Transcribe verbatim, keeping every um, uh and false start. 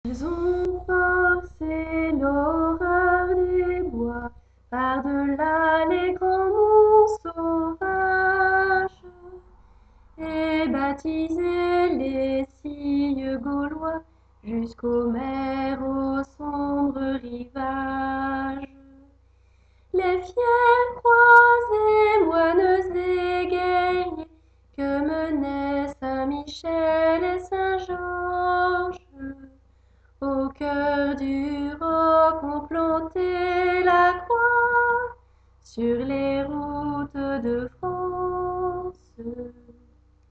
Ils ont forcé l'horreur des bois, par-delà les grands monts sauvages, et baptisé les cygnes gaulois jusqu'aux mers, aux sombres rivages. Les fiers croisés, moines et guerriers, que menaient Saint-Michel et Saint-Georges, au cœur du roc ont planté la croix sur les routes de France.